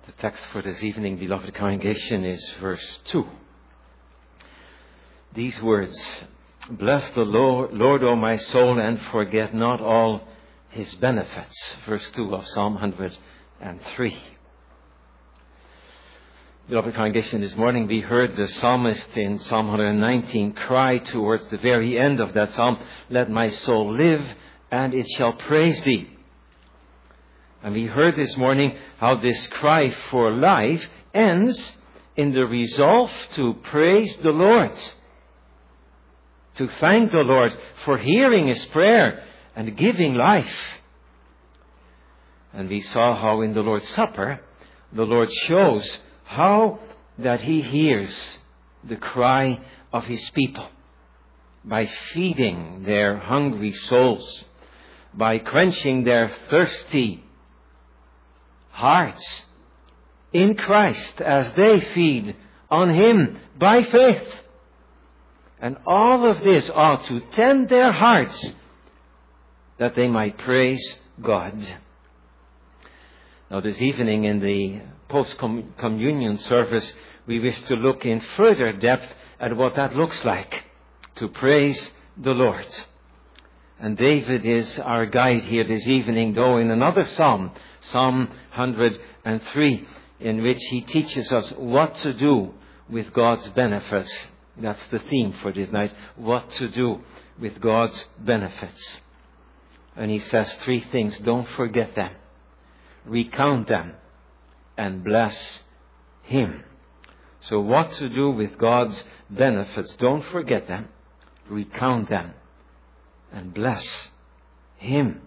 The text for this evening, beloved congregation, is verse 2. These words, "Bless the Lord, O my soul, and forget not all his benefits." Verse 2 of Psalm 103. Beloved congregation, this morning we heard the psalmist in Psalm 119 cry towards the very end of that psalm, "Let my soul live, and it shall praise thee." And we heard this morning how this cry for life ends in the resolve to praise the Lord, to thank the Lord for hearing his prayer and giving life. And we saw how in the Lord's Supper, the Lord shows how that he hears the cry of his people by feeding their hungry souls, by quenching their thirsty hearts in Christ as they feed on him by faith. And all of this ought to tend their hearts that they might praise God. Now this evening in the post-communion service, we wish to look in further depth at what that looks like, to praise the Lord. And David is our guide here this evening, though in another psalm, Psalm 103, in which he teaches us what to do with God's benefits. That's the theme for this night, what to do with God's benefits. And he says three things: don't forget them, recount them, and bless him. So what to do with God's benefits? Don't forget them, recount them, and bless him.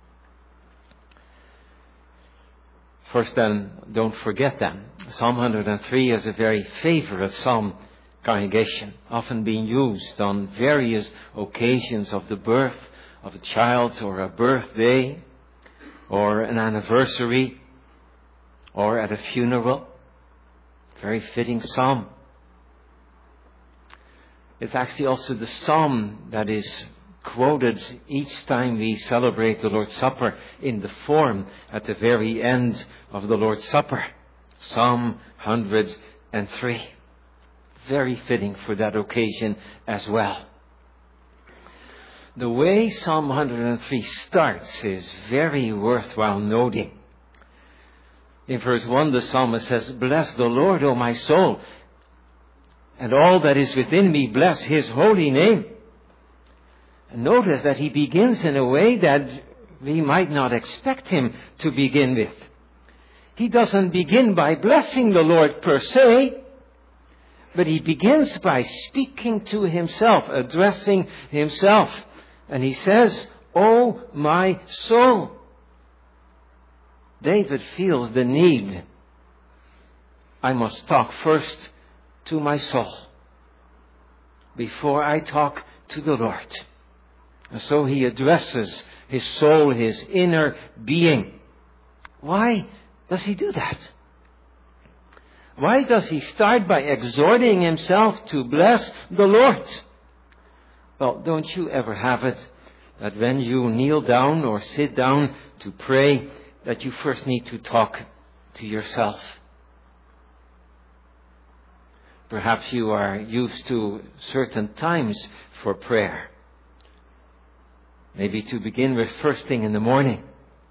First then, don't forget them. Psalm 103 is a very favorite psalm, congregation, often being used on various occasions of the birth of a child, or a birthday, or an anniversary, or at a funeral. Very fitting psalm. It's actually also the psalm that is quoted each time we celebrate the Lord's Supper in the form at the very end of the Lord's Supper. Psalm 103. Very fitting for that occasion as well. The way Psalm 103 starts is very worthwhile noting. In verse 1, the psalmist says, "Bless the Lord, O my soul, and all that is within me, bless his holy name." And notice that he begins in a way that we might not expect him to begin with. He doesn't begin by blessing the Lord per se, but he begins by speaking to himself, addressing himself. And he says, "O my soul." David feels the need. I must talk first to my soul before I talk to the Lord. And so he addresses his soul, his inner being. Why does he do that? Why does he start by exhorting himself to bless the Lord? Well, don't you ever have it that when you kneel down or sit down to pray, that you first need to talk to yourself? Perhaps you are used to certain times for prayer. Maybe to begin with first thing in the morning.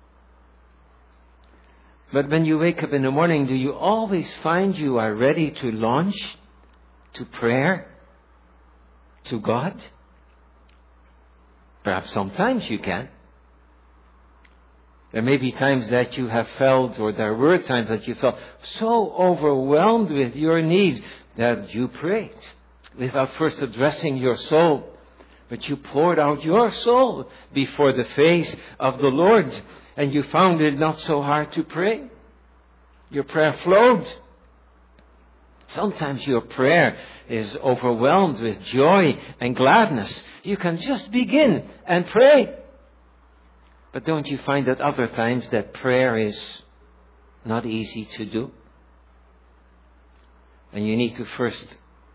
But when you wake up in the morning, do you always find you are ready to launch to prayer to God? Perhaps sometimes you can. There may be times that you have felt, or there were times that you felt so overwhelmed with your need that you prayed without first addressing your soul. But you poured out your soul before the face of the Lord, and you found it not so hard to pray. Your prayer flowed. Sometimes your prayer is overwhelmed with joy and gladness. You can just begin and pray. But don't you find that other times that prayer is not easy to do? And you need to first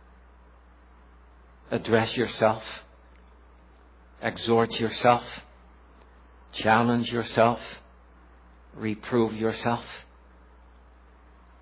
address yourself, exhort yourself, challenge yourself, reprove yourself.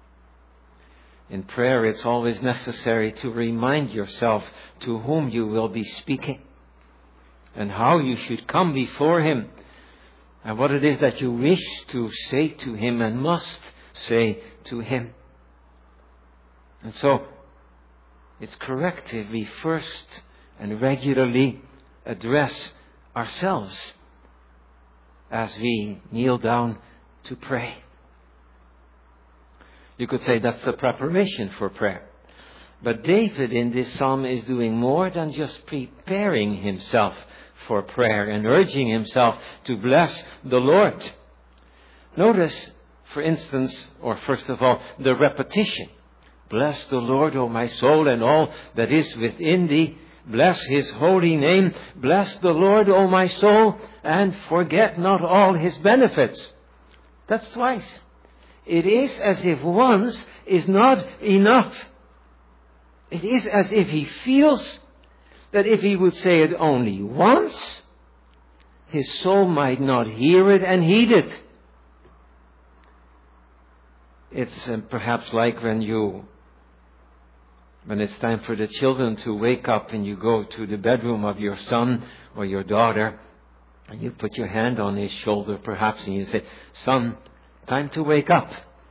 In prayer, it's always necessary to remind yourself to whom you will be speaking and how you should come before Him and what it is that you wish to say to Him and must say to Him. And so, it's correct if we first and regularly address ourselves as we kneel down to pray. You could say that's the preparation for prayer. But David in this psalm is doing more than just preparing himself for prayer and urging himself to bless the Lord. Notice, for instance, or first of all, the repetition. Bless the Lord, O my soul, and all that is within thee. Bless His holy name. Bless the Lord, O my soul, and forget not all His benefits. That's twice. It is as if once is not enough. It is as if he feels that if he would say it only once, his soul might not hear it and heed it. It's perhaps like when it's time for the children to wake up and you go to the bedroom of your son or your daughter and you put your hand on his shoulder perhaps and you say, "Son, time to wake up."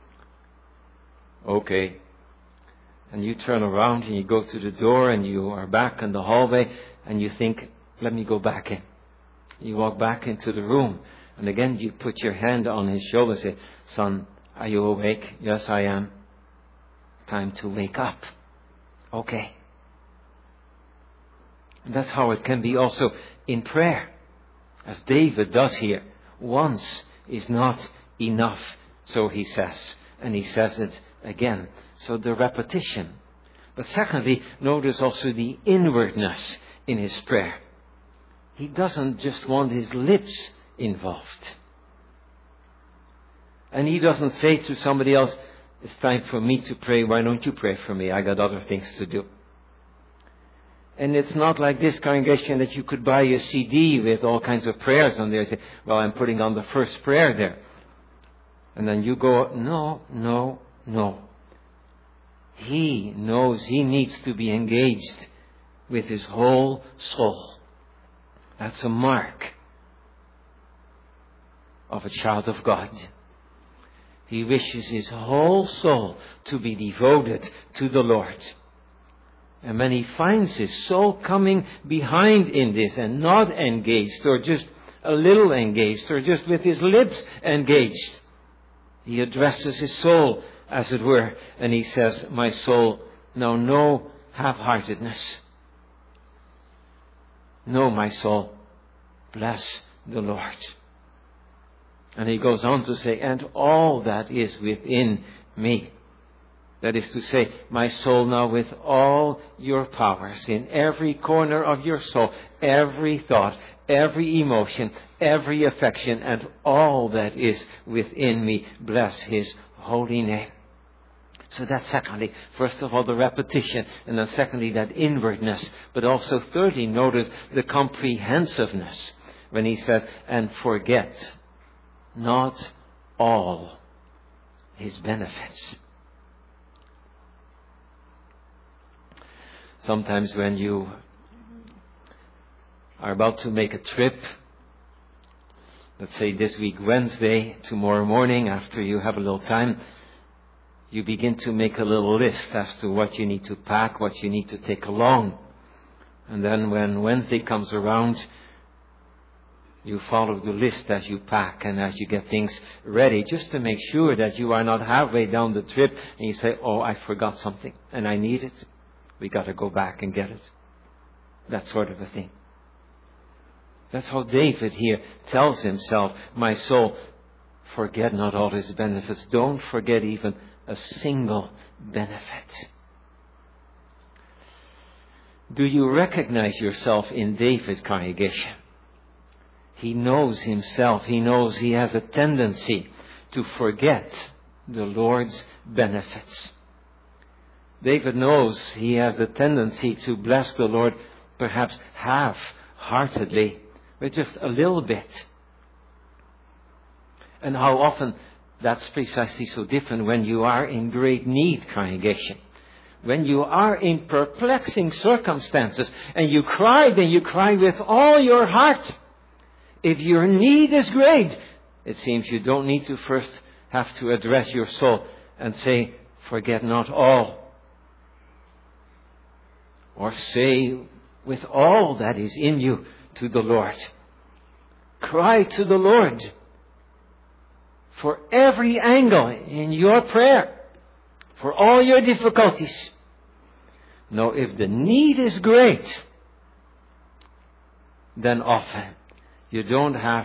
Okay. And you turn around and you go to the door and you are back in the hallway and you think, "Let me go back in." You walk back into the room and again you put your hand on his shoulder and say, "Son, are you awake?" "Yes, I am." "Time to wake up." Okay. And that's how it can be also in prayer, as David does here. Once is not enough, so he says, and he says it again. So the repetition. But secondly, notice also the inwardness in his prayer. He doesn't just want his lips involved. And he doesn't say to somebody else, "It's time for me to pray. Why don't you pray for me? I got other things to do." And it's not like this congregation that you could buy a CD with all kinds of prayers on there and say, "Well, I'm putting on the first prayer there." And then you go, no. He knows he needs to be engaged with his whole soul. That's a mark of a child of God. He wishes his whole soul to be devoted to the Lord. And when he finds his soul coming behind in this and not engaged or just a little engaged or just with his lips engaged, he addresses his soul, as it were, and he says, "My soul, now no half-heartedness. No, my soul, bless the Lord." And he goes on to say, "And all that is within me." That is to say, my soul now with all your powers, in every corner of your soul, every thought, every emotion, every affection, and all that is within me, bless His holy name. So that's secondly, first of all, the repetition, and then secondly, that inwardness. But also thirdly, notice the comprehensiveness when he says, "And forget not all His benefits." Sometimes when you are about to make a trip, let's say this week Wednesday, tomorrow morning, after you have a little time, you begin to make a little list as to what you need to pack, what you need to take along. And then when Wednesday comes around, you follow the list as you pack and as you get things ready, just to make sure that you are not halfway down the trip and you say, "Oh, I forgot something and I need it. We got to go back and get it." That sort of a thing. That's how David here tells himself, "My soul, forget not all His benefits." Don't forget even a single benefit. Do you recognize yourself in David, congregation? He knows himself. He knows he has a tendency to forget the Lord's benefits. David knows he has the tendency to bless the Lord perhaps half-heartedly, with just a little bit. And how often That's precisely so different when you are in great need, congregation. When you are in perplexing circumstances and you cry, then you cry with all your heart. If your need is great, it seems you don't need to first have to address your soul and say, forget not all. Or say with all that is in you to the Lord. Cry to the Lord for every angle in your prayer, for all your difficulties. Now, if the need is great, then often you don't have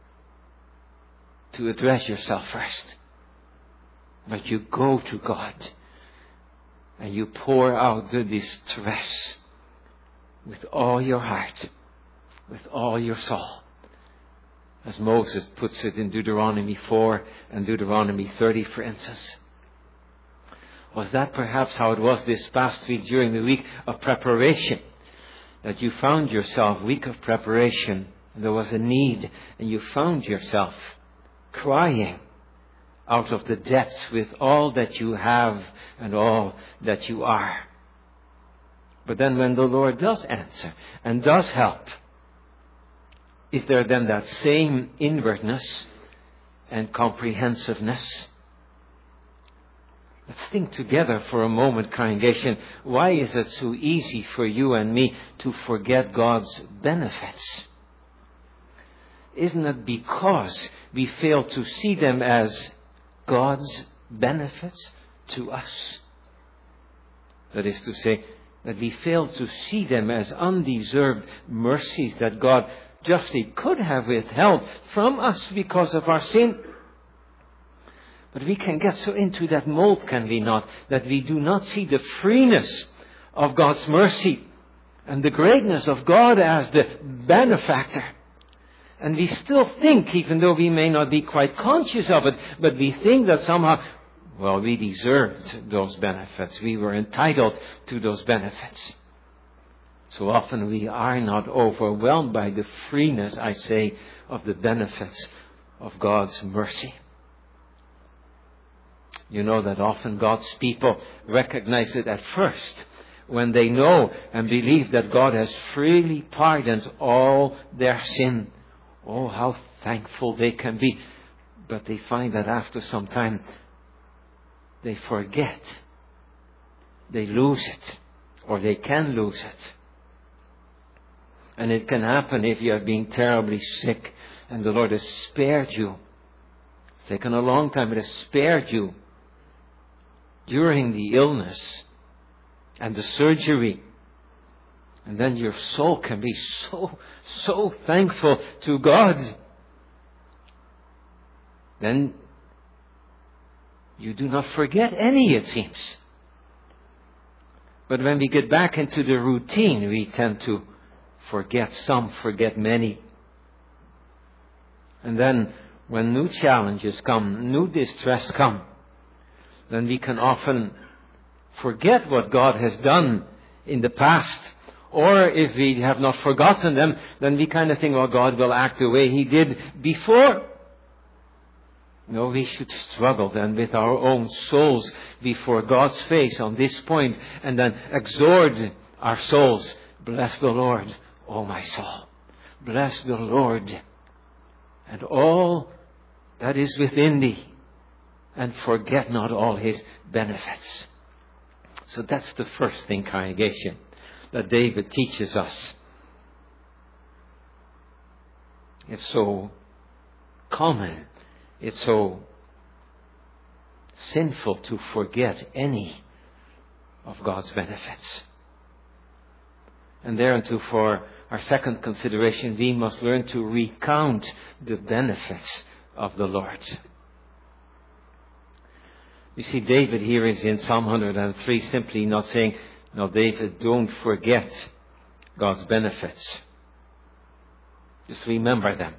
to address yourself first, but you go to God and you pour out the distress with all your heart, with all your soul. As Moses puts it in Deuteronomy 4 and Deuteronomy 30, for instance. Was that perhaps how it was this past week during the week of preparation? That you found yourself, week of preparation, and there was a need, and you found yourself crying out of the depths with all that you have and all that you are. But then when the Lord does answer and does help, is there then that same inwardness and comprehensiveness? Let's think together for a moment, congregation. Why is it so easy for you and me to forget God's benefits? Isn't it because we fail to see them as God's benefits to us? That is to say, that we fail to see them as undeserved mercies that God justly could have withheld from us because of our sin. But we can get so into that mold, can we not, that we do not see the freeness of God's mercy and the greatness of God as the benefactor. And we still think, even though we may not be quite conscious of it, but we think that somehow, well, we deserved those benefits. We were entitled to those benefits. So often we are not overwhelmed by the freeness, I say, of the benefits of God's mercy. You know that often God's people recognize it at first when they know and believe that God has freely pardoned all their sin. Oh, how thankful they can be. But they find that after some time they forget. They lose it. Or they can lose it. And it can happen if you have been terribly sick and the Lord has spared you. It's taken a long time, but has spared you during the illness and the surgery. And then your soul can be so thankful to God. Then you do not forget any, it seems. But when we get back into the routine, we tend to forget some, forget many. And then when new challenges come, new distress come, then we can often forget what God has done in the past. Or if we have not forgotten them, then we kind of think, well, God will act the way He did before. No, we should struggle then with our own souls before God's face on this point and then exhort our souls. Bless the Lord, O my soul. Bless the Lord and all that is within thee, and forget not all His benefits. So that's the first thing, congregation, that David teaches us. It's so common, it's so sinful to forget any of God's benefits. And thereunto, for our second consideration, we must learn to recount the benefits of the Lord. You see, David here is in Psalm 103 simply not saying, no, David, don't forget God's benefits. Just remember them.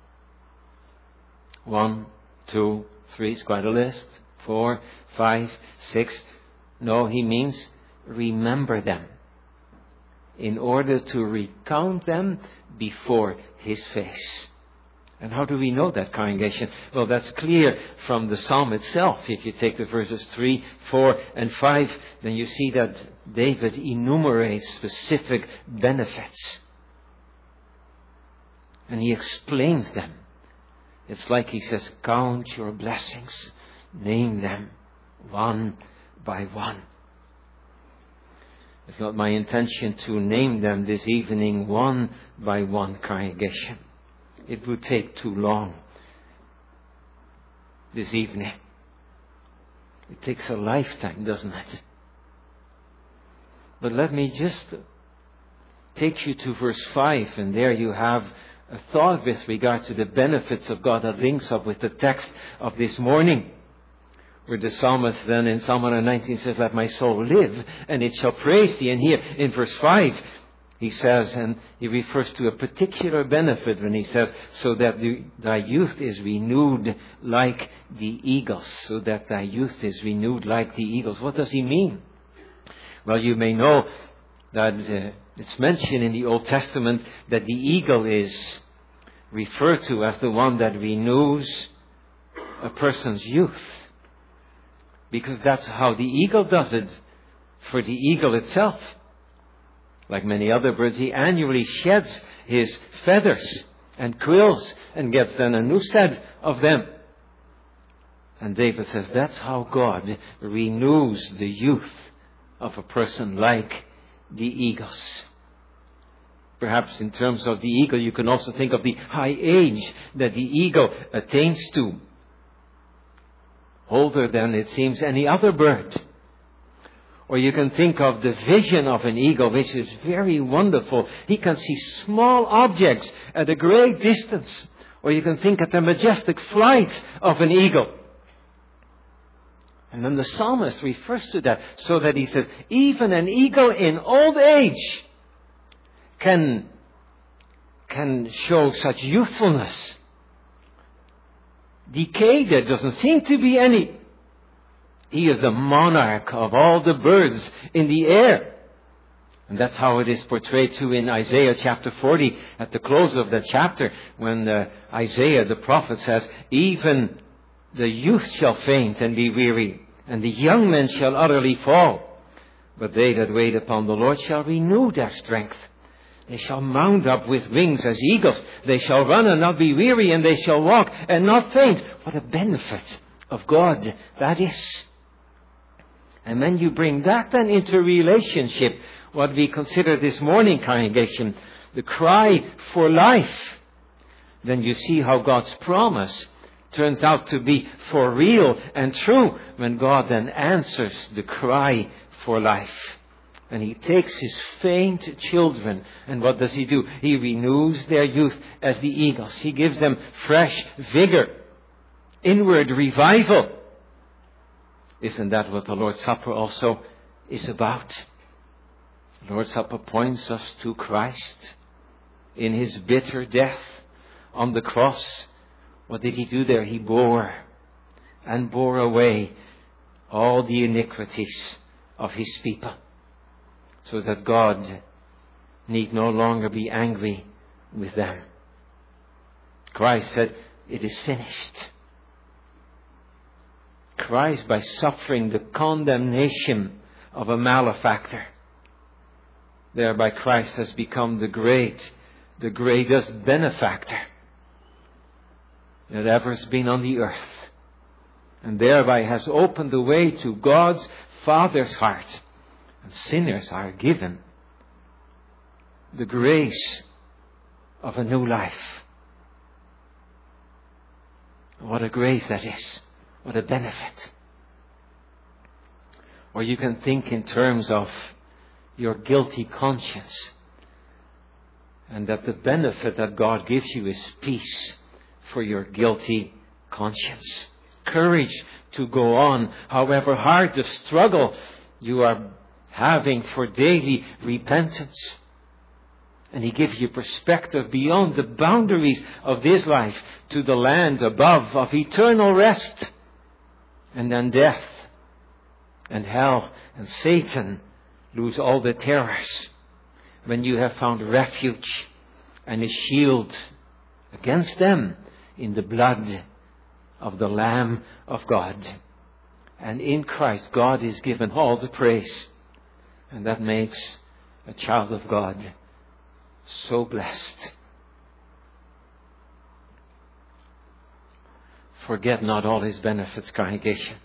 1, 2, 3, it's quite a list. 4, 5, 6. No, he means remember them in order to recount them before His face. And how do we know that, congregation? Well, that's clear from the psalm itself. If you take the verses 3, 4, and 5, then you see that David enumerates specific benefits. And he explains them. It's like he says, count your blessings, name them one by one. It's not my intention to name them this evening one by one, congregation. It would take too long this evening. It takes a lifetime, doesn't it? But let me just take you to verse 5, and there you have a thought with regard to the benefits of God that links up with the text of this morning, where the psalmist then in Psalm 119 says, let my soul live, and it shall praise thee. And here in verse 5, he says, and he refers to a particular benefit when he says, so that thy youth is renewed like the eagles. So that thy youth is renewed like the eagles. What does he mean? Well, you may know that it's mentioned in the Old Testament that the eagle is referred to as the one that renews a person's youth. Because that's how the eagle does it for the eagle itself. Like many other birds, he annually sheds his feathers and quills and gets then a new set of them. And David says that's how God renews the youth of a person like the eagles. Perhaps in terms of the eagle, you can also think of the high age that the eagle attains to. Older than, it seems, any other bird. Or you can think of the vision of an eagle, which is very wonderful. He can see small objects at a great distance. Or you can think of the majestic flight of an eagle. And then the psalmist refers to that, so that he says, even an eagle in old age can show such youthfulness. Decay, there doesn't seem to be any. He is the monarch of all the birds in the air. And that's how it is portrayed too in Isaiah chapter 40, at the close of that chapter, when Isaiah the prophet says, even the youth shall faint and be weary, and the young men shall utterly fall. But they that wait upon the Lord shall renew their strength. They shall mount up with wings as eagles. They shall run and not be weary, and they shall walk and not faint. What a benefit of God that is. And when you bring that then into relationship, what we consider this morning, congregation, the cry for life, then you see how God's promise turns out to be for real and true when God then answers the cry for life. And He takes His faint children, and what does He do? He renews their youth as the eagles. He gives them fresh vigor, inward revival. Isn't that what the Lord's Supper also is about? The Lord's Supper points us to Christ. In His bitter death on the cross, what did He do there? He bore away all the iniquities of His people, so that God need no longer be angry with them. Christ said, it is finished. Christ, by suffering the condemnation of a malefactor, thereby Christ has become the greatest benefactor that ever has been on the earth, and thereby has opened the way to God's Father's heart. And sinners are given the grace of a new life. What a grace that is. What a benefit. Or you can think in terms of your guilty conscience, and that the benefit that God gives you is peace for your guilty conscience. Courage to go on, however hard the struggle you are having for daily repentance. And He gives you perspective beyond the boundaries of this life to the land above of eternal rest. And then death and hell and Satan lose all the terrors when you have found refuge and a shield against them in the blood of the Lamb of God. And in Christ, God is given all the praise. And that makes a child of God so blessed. Forget not all His benefits, congregation.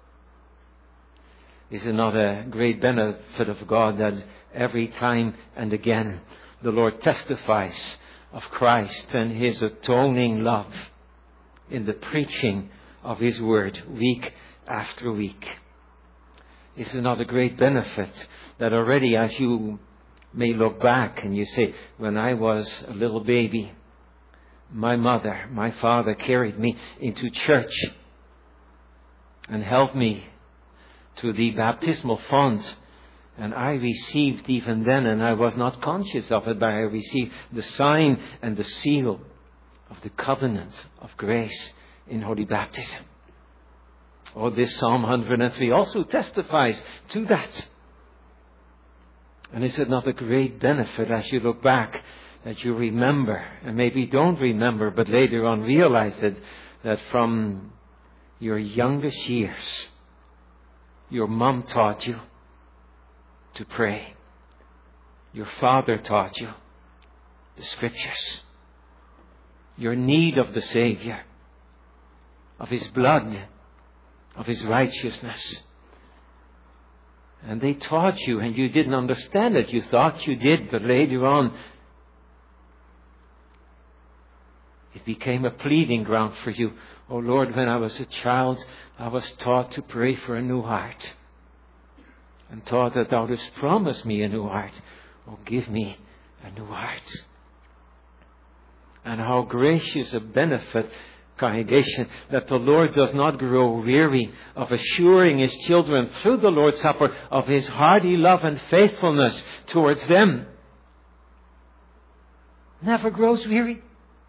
Is it not a great benefit of God that every time and again the Lord testifies of Christ and His atoning love in the preaching of His Word week after week? Is it not a great benefit that already as you may look back and you say, when I was a little baby, my mother, my father carried me into church and helped me to the baptismal font. And I received even then, and I was not conscious of it, but I received the sign and the seal of the covenant of grace in holy baptism. Oh, this Psalm 103 also testifies to that. And is it not a great benefit as you look back that you remember, and maybe don't remember, but later on realize it, that from your youngest years, your mom taught you to pray. Your father taught you the Scriptures. Your need of the Savior, of His blood, of His righteousness. And they taught you and you didn't understand it. You thought you did, but later on it became a pleading ground for you. Oh Lord, when I was a child, I was taught to pray for a new heart. And taught that Thou dost promise me a new heart. Oh, give me a new heart. And how gracious a benefit, congregation, that the Lord does not grow weary of assuring His children through the Lord's Supper of His hearty love and faithfulness towards them. Never grows weary.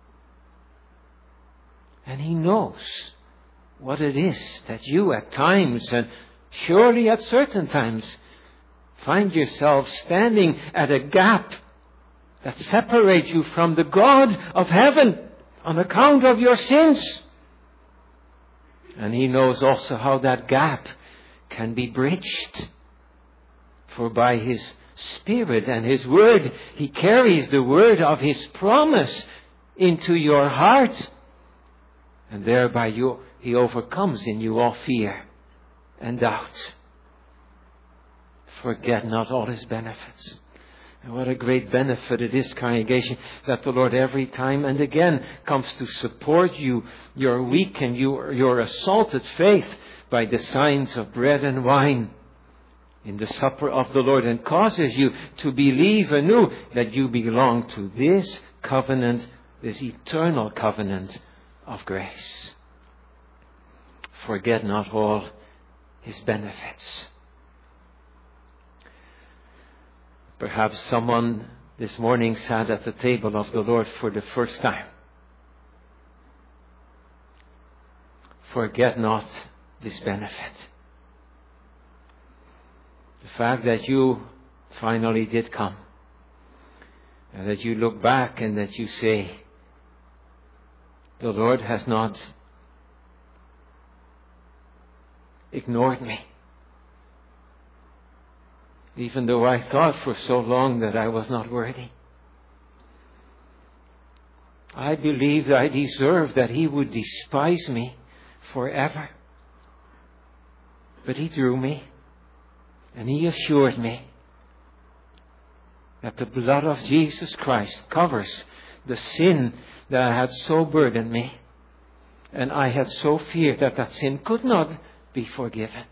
And He knows what it is that you at times, and surely at certain times, find yourself standing at a gap that separates you from the God of heaven on account of your sins. And He knows also how that gap can be bridged. For by His Spirit and His Word, He carries the word of His promise into your heart. And thereby He overcomes in you all fear and doubt. Forget not all His benefits. And what a great benefit it is, congregation, that the Lord every time and again comes to support you, your weak and your assaulted faith by the signs of bread and wine in the supper of the Lord, and causes you to believe anew that you belong to this covenant, this eternal covenant of grace. Forget not all His benefits. Perhaps someone this morning sat at the table of the Lord for the first time. Forget not this benefit. The fact that you finally did come, and that you look back and that you say, the Lord has not ignored me. Even though I thought for so long that I was not worthy. I believed I deserved that He would despise me forever. But He drew me, and He assured me that the blood of Jesus Christ covers the sin that had so burdened me. And I had so feared that that sin could not be forgiven.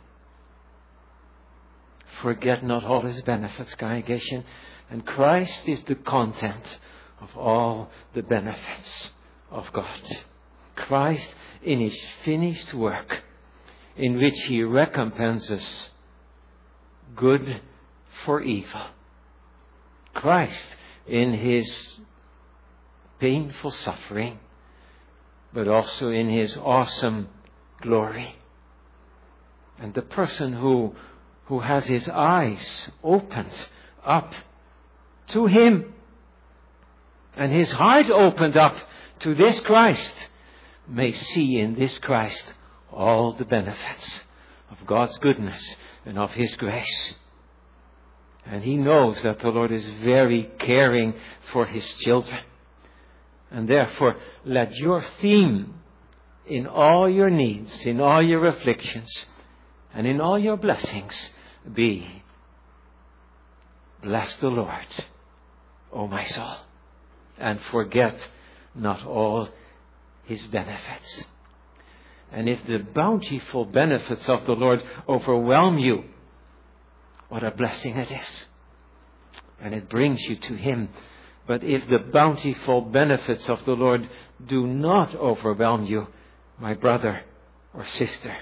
Forget not all His benefits, congregation. And Christ is the content of all the benefits of God. Christ in His finished work, in which He recompenses good for evil. Christ in His painful suffering, but also in His awesome glory. And the person who has his eyes opened up to Him, and his heart opened up to this Christ, may see in this Christ all the benefits of God's goodness and of His grace. And he knows that the Lord is very caring for His children. And therefore, let your theme in all your needs, in all your afflictions, and in all your blessings be, bless the Lord, O my soul, and forget not all His benefits. And if the bountiful benefits of the Lord overwhelm you, what a blessing it is. And it brings you to Him. But if the bountiful benefits of the Lord do not overwhelm you, my brother or sister,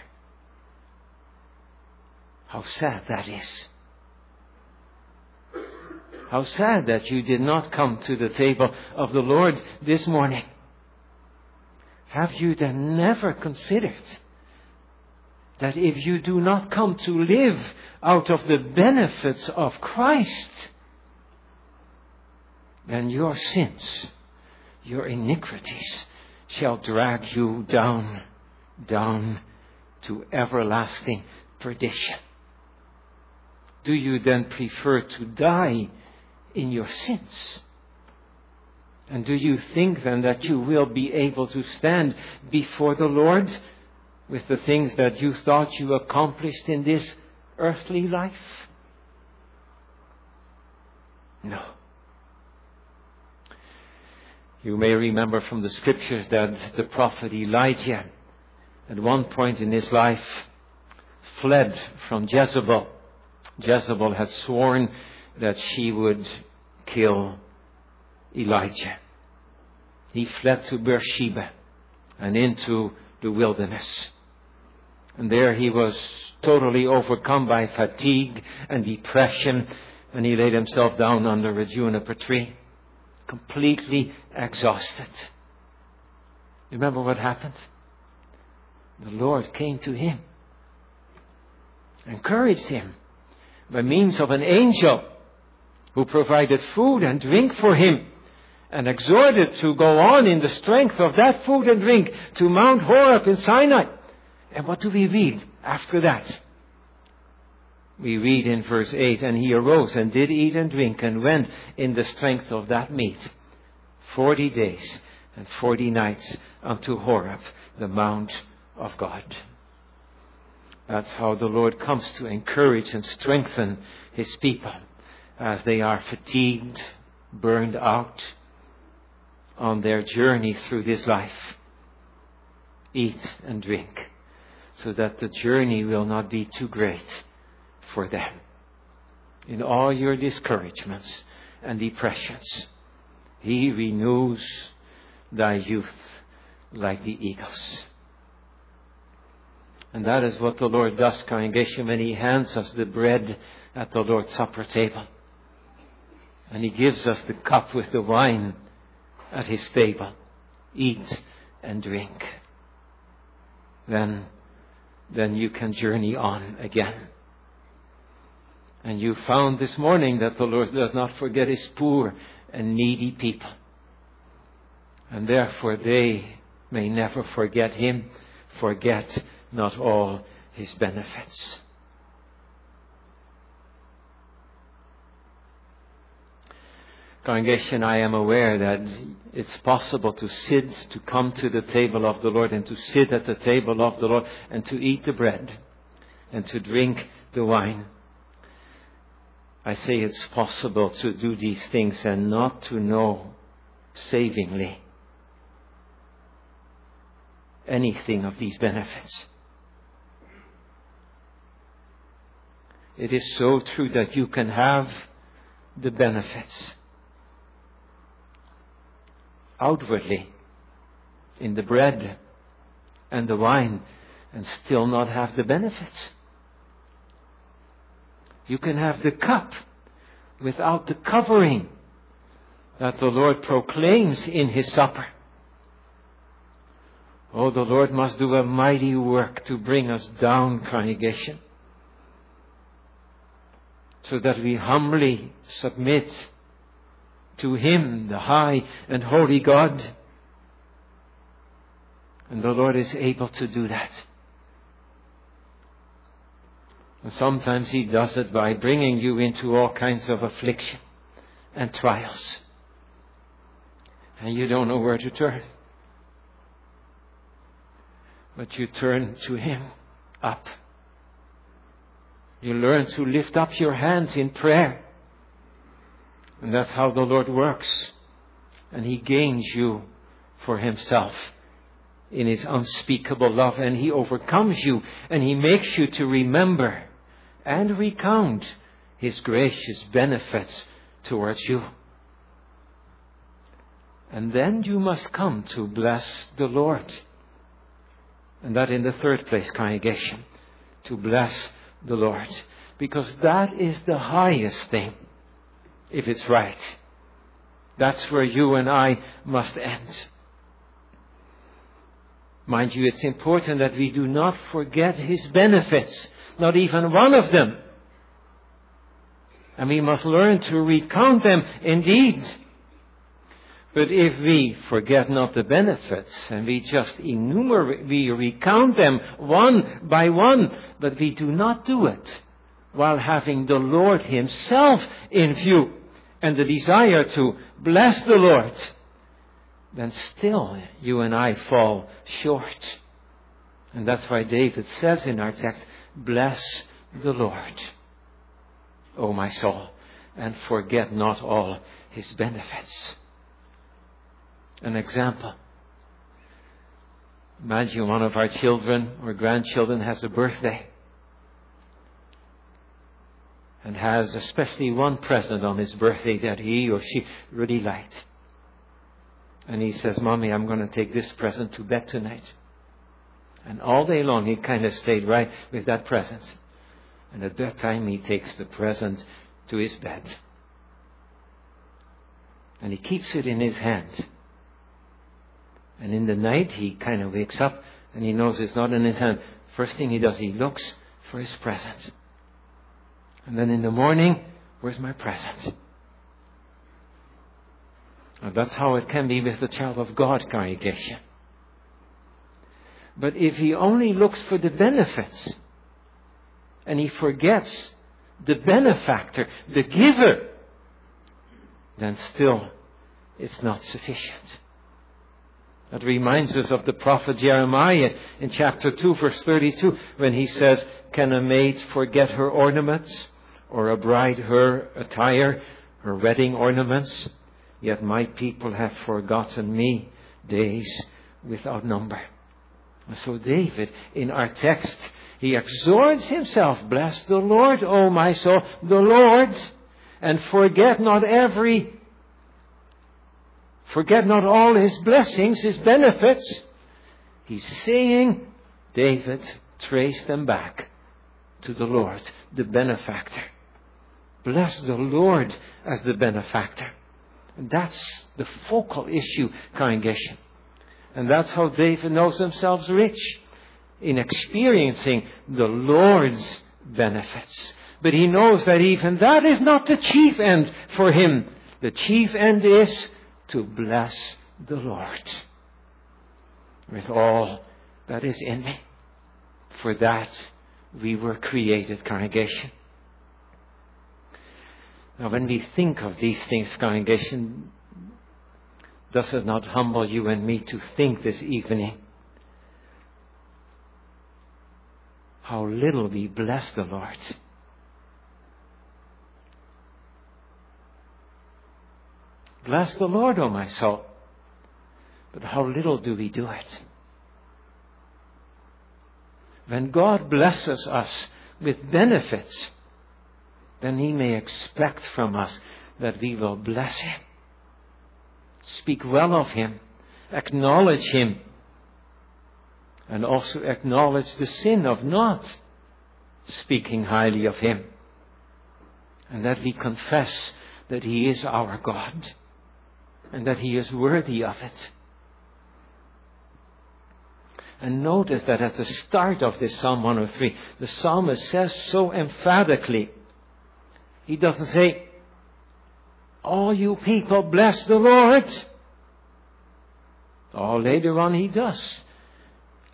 how sad that is. How sad that you did not come to the table of the Lord this morning. Have you then never considered that if you do not come to live out of the benefits of Christ, then your sins, your iniquities shall drag you down to everlasting perdition? Do you then prefer to die in your sins? And do you think then that you will be able to stand before the Lord with the things that you thought you accomplished in this earthly life? No. You may remember from the scriptures that the prophet Elijah, at one point in his life, fled from Jezebel. Jezebel had sworn that she would kill Elijah. He fled to Beersheba and into the wilderness. And there he was totally overcome by fatigue and depression, and he laid himself down under a juniper tree, completely exhausted. Remember what happened? The Lord came to him, encouraged him by means of an angel who provided food and drink for him, and exhorted to go on in the strength of that food and drink to Mount Horeb in Sinai. And what do we read after that? We read in verse 8, and he arose and did eat and drink and went in the strength of that meat 40 days and 40 nights unto Horeb, the Mount of God. That's how the Lord comes to encourage and strengthen His people as they are fatigued, burned out on their journey through this life. Eat and drink, so that the journey will not be too great for them. In all your discouragements and depressions, He renews thy youth like the eagles. And that is what the Lord does, congregation, when He hands us the bread at the Lord's Supper table. And He gives us the cup with the wine at His table. Eat and drink. Then you can journey on again. And you found this morning that the Lord does not forget His poor and needy people. And therefore they may never forget Him. Forget not all His benefits. Congregation, I am aware that it's possible to come to the table of the Lord and to sit at the table of the Lord and to eat the bread and to drink the wine. I say it's possible to do these things and not to know savingly anything of these benefits. It is so true that you can have the benefits outwardly in the bread and the wine and still not have the benefits. You can have the cup without the covering that the Lord proclaims in His supper. Oh, the Lord must do a mighty work to bring us down, congregation, so that we humbly submit to Him, the high and holy God, And the Lord is able to do that. And sometimes He does it by bringing you into all kinds of affliction and trials. And you don't know where to turn. But you turn to Him up. You learn to lift up your hands in prayer. And that's how the Lord works. And He gains you for Himself in His unspeakable love. And He overcomes you. And He makes you to remember and recount His gracious benefits towards you. And then you must come to bless the Lord. And that in the third place, congregation, to bless the Lord. Because that is the highest thing, if it's right. That's where you and I must end. Mind you, it's important that we do not forget His benefits, not even one of them. And we must learn to recount them indeed. But if we forget not the benefits and we just we recount them one by one, but we do not do it while having the Lord Himself in view and the desire to bless the Lord, then still you and I fall short. And that's why David says in our text, bless the Lord, O my soul, and forget not all His benefits. An example. Imagine one of our children or grandchildren has a birthday and has especially one present on his birthday that he or she really liked. And he says, Mommy, I'm going to take this present to bed tonight. And all day long he kind of stayed right with that present. And at that time he takes the present to his bed. And he keeps it in his hand. And in the night, he kind of wakes up and he knows it's not in his hand. First thing he does, he looks for his present. And then in the morning, where's my present? Now that's how it can be with the child of God, congregation. But if he only looks for the benefits and he forgets the benefactor, the giver, then still it's not sufficient. That reminds us of the prophet Jeremiah in chapter 2, verse 32, when he says, can a maid forget her ornaments, or a bride her attire, her wedding ornaments? Yet my people have forgotten me days without number. And so David, in our text, he exhorts himself, bless the Lord, O my soul, the Lord, and forget not all His blessings, His benefits. He's saying, David, trace them back to the Lord, the benefactor. Bless the Lord as the benefactor. And that's the focal issue, congregation. And that's how David knows himself rich, in experiencing the Lord's benefits. But he knows that even that is not the chief end for him. The chief end is to bless the Lord with all that is in me. For that we were created, congregation. Now when we think of these things, congregation, does it not humble you and me to think this evening how little we bless the Lord? Bless the Lord, O my soul. But how little do we do it? When God blesses us with benefits, then He may expect from us that we will bless Him, speak well of Him, acknowledge Him, and also acknowledge the sin of not speaking highly of Him, and that we confess that He is our God, and that He is worthy of it. And notice that at the start of this Psalm 103, the psalmist says so emphatically, he doesn't say, all you people bless the Lord. Or later on he does.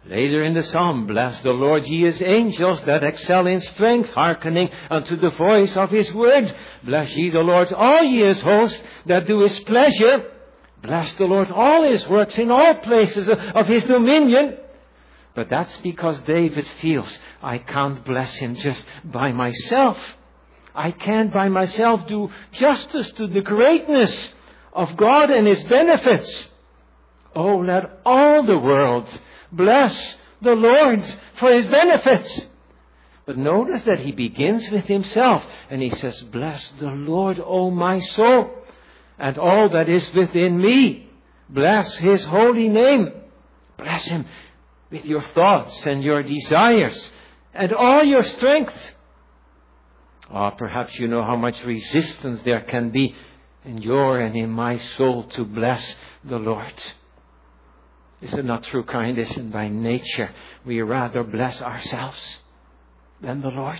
Later in the psalm, bless the Lord, ye his angels that excel in strength, hearkening unto the voice of his word. Bless ye the Lord, all ye his hosts that do his pleasure. Bless the Lord, all his works in all places of his dominion. But that's because David feels, I can't bless him just by myself. I can't by myself do justice to the greatness of God and his benefits. Oh, let all the world bless the Lord for his benefits. But notice that he begins with himself and he says, bless the Lord, O my soul, and all that is within me. Bless his holy name. Bless him with your thoughts and your desires and all your strength. Perhaps you know how much resistance there can be in your and in my soul to bless the Lord. Is it not through kindness and by nature we rather bless ourselves than the Lord?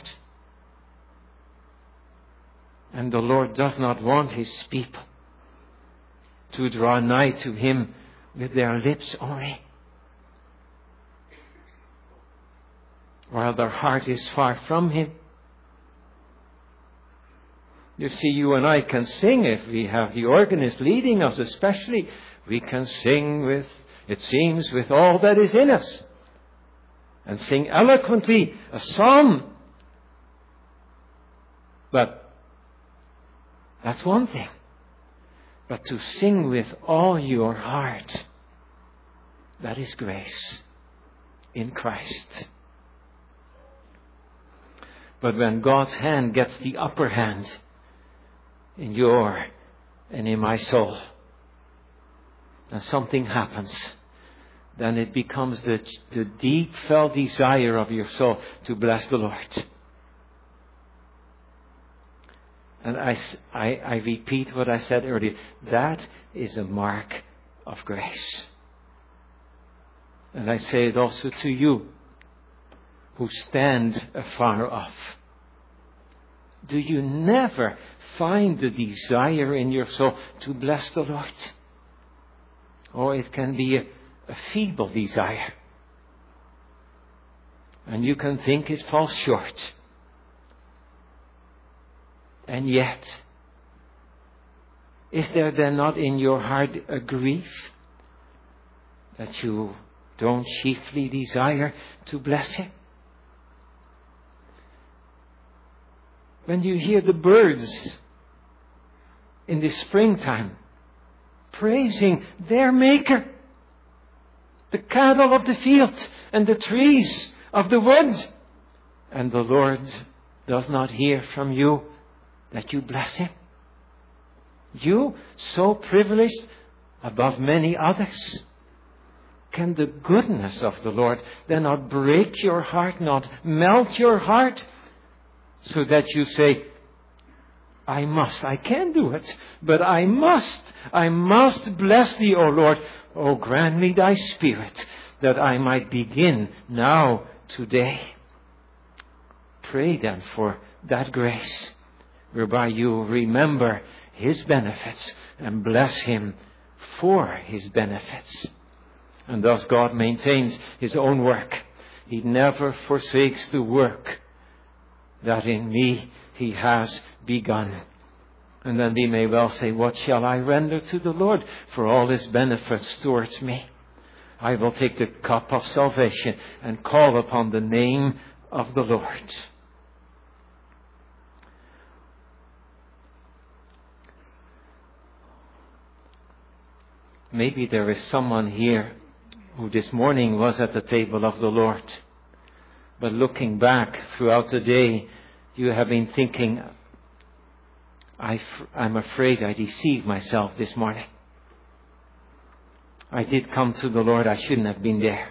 And the Lord does not want his people to draw nigh to him with their lips only, while their heart is far from him. You see, you and I can sing if we have the organist leading us especially. We can sing with, it seems, with all that is in us. And sing eloquently a psalm. But that's one thing. But to sing with all your heart, that is grace in Christ. But when God's hand gets the upper hand in your and in my soul, and something happens, then it becomes the deep felt desire of your soul to bless the Lord. And I repeat what I said earlier. That is a mark of grace. And I say it also to you who stand afar off. Do you never find the desire in your soul to bless the Lord? Or it can be a feeble desire. And you can think it falls short. And yet, is there then not in your heart a grief that you don't chiefly desire to bless him? When you hear the birds in the springtime praising their Maker, the cattle of the field and the trees of the wood, and the Lord does not hear from you that you bless him. You, so privileged above many others, can the goodness of the Lord then not break your heart, not melt your heart, so that you say, I can't do it, but I must bless thee, O Lord. O grant me thy Spirit, that I might begin now, today. Pray then for that grace, whereby you remember his benefits and bless him for his benefits. And thus God maintains his own work. He never forsakes the work that in me he has begun. And then we may well say, what shall I render to the Lord for all his benefits towards me? I will take the cup of salvation and call upon the name of the Lord. Maybe there is someone here who this morning was at the table of the Lord. But looking back throughout the day, you have been thinking, I'm afraid I deceived myself this morning. I did come to the Lord, I shouldn't have been there.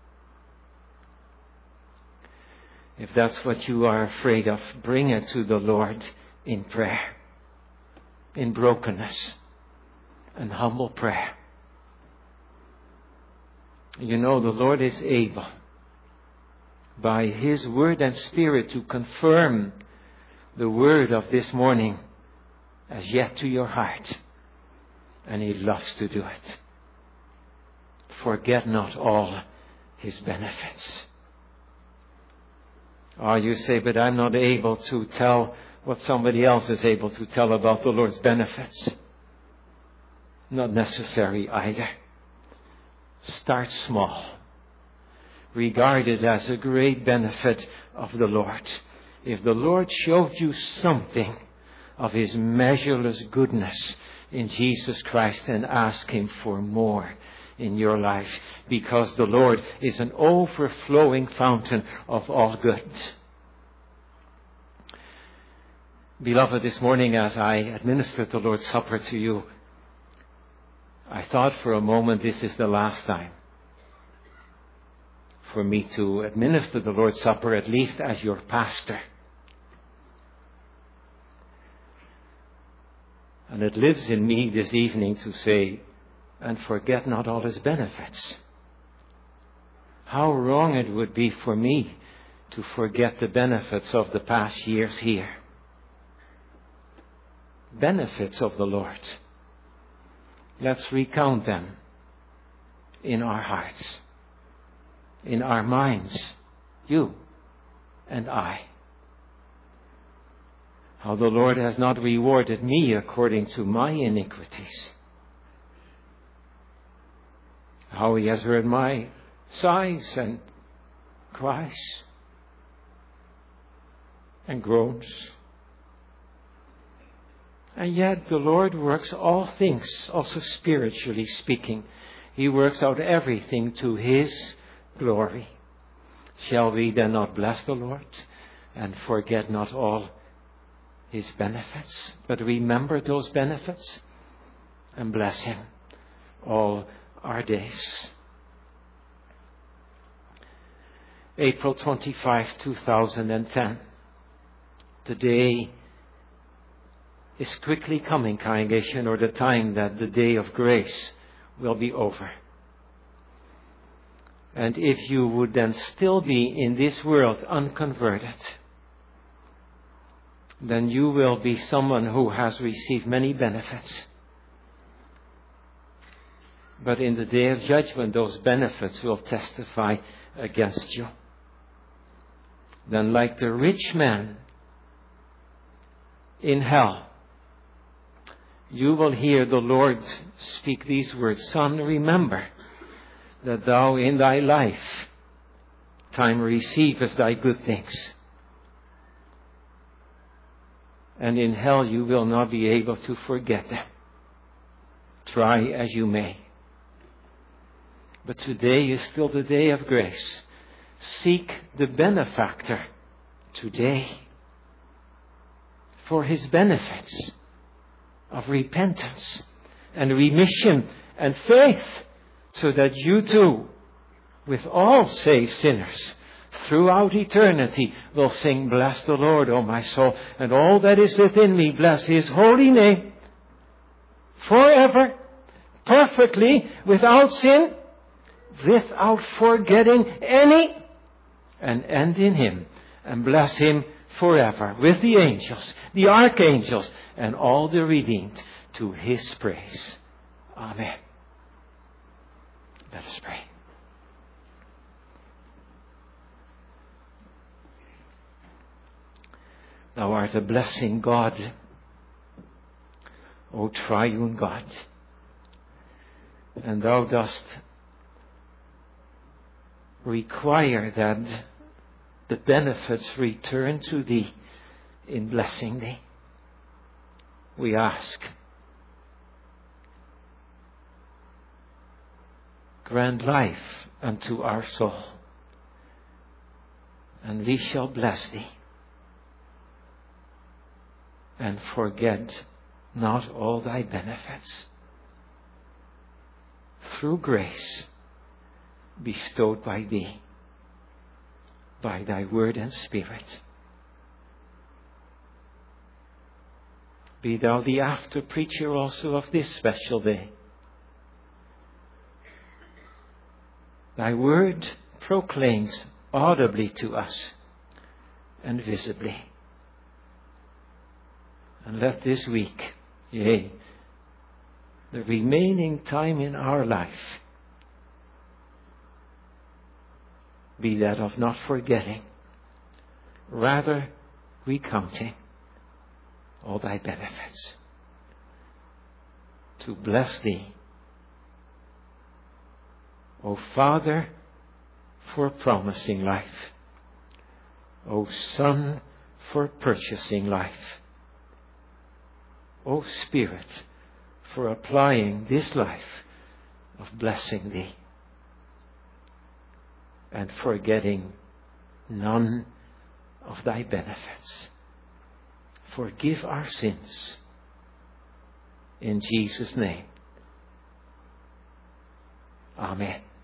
If that's what you are afraid of, bring it to the Lord in prayer, in brokenness and humble prayer. You know, the Lord is able, by his word and spirit, to confirm the word of this morning as yet to your heart. And he loves to do it. Forget not all His benefits. Oh, you say, but I'm not able to tell what somebody else is able to tell about the Lord's benefits. Not necessary either. Start small. Regard it as a great benefit of the Lord. If the Lord showed you something of His measureless goodness in Jesus Christ, then ask Him for more in your life, because the Lord is an overflowing fountain of all good. Beloved, this morning as I administered the Lord's Supper to you, I thought for a moment this is the last time for me to administer the Lord's Supper, at least as your pastor. And it lives in me this evening to say, and forget not all His benefits. How wrong it would be for me to forget the benefits of the past years here. Benefits of the Lord. Let's recount them in our hearts, in our minds, you and I. How the Lord has not rewarded me according to my iniquities. How He has heard my sighs and cries and groans. And yet the Lord works all things, also spiritually speaking. He works out everything to His glory. Shall we then not bless the Lord and forget not all His benefits, but remember those benefits and bless Him all our days? April 25, 2010. The day is quickly coming, congregation, or the time that the day of grace will be over. And if you would then still be in this world unconverted, then you will be someone who has received many benefits. But in the day of judgment, those benefits will testify against you. Then, like the rich man in hell, you will hear the Lord speak these words: Son, remember that thou in thy life time receivest thy good things. And in hell you will not be able to forget them, try as you may. But today is still the day of grace. Seek the benefactor today for His benefits of repentance and remission and faith, so that you too, with all saved sinners, throughout eternity will sing, Bless the Lord, O my soul, and all that is within me, bless His holy name, forever, perfectly, without sin, without forgetting any, and end in Him, and bless Him forever, with the angels, the archangels, and all the redeemed, to His praise. Amen. Let us pray. Thou art a blessing God, O triune God, and Thou dost require that the benefits return to Thee in blessing Thee. We ask, grant life unto our soul, and we shall bless Thee, and forget not all Thy benefits, through grace bestowed by Thee, by Thy word and Spirit. Be Thou the after preacher also of this special day. Thy word proclaims audibly to us and visibly. And let this week, yea, the remaining time in our life, be that of not forgetting, rather recounting all thy benefits, to bless thee, O Father, for promising life, O Son, for purchasing life, O Spirit, for applying this life of blessing thee, and forgetting none of thy benefits. Forgive our sins. In Jesus' name. Amen.